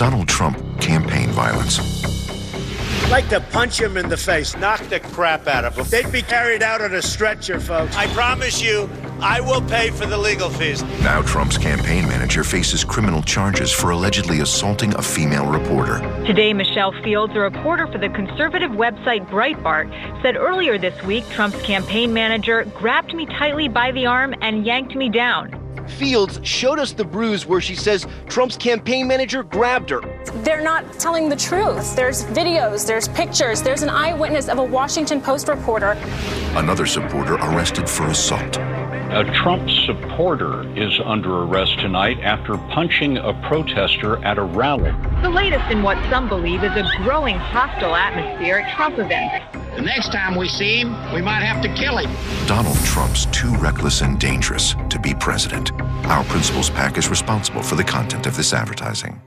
Donald Trump campaign violence. I'd like to punch him in the face, knock the crap out of him. They'd be carried out on a stretcher, folks. I promise you, I will pay for the legal fees. Now Trump's campaign manager faces criminal charges for allegedly assaulting a female reporter. Today, Michelle Fields, a reporter for the conservative website Breitbart, said earlier this week Trump's campaign manager grabbed me tightly by the arm and yanked me down. Fields showed us the bruise where she says Trump's campaign manager grabbed her. They're not telling the truth. There's videos, there's pictures, there's an eyewitness of a Washington Post reporter. Another supporter arrested for assault. A Trump supporter is under arrest tonight after punching a protester at a rally. The latest in what some believe is a growing hostile atmosphere at Trump events. The next time we see him, we might have to kill him. Donald Trump's too reckless and dangerous to be president. Our Principles PAC is responsible for the content of this advertising.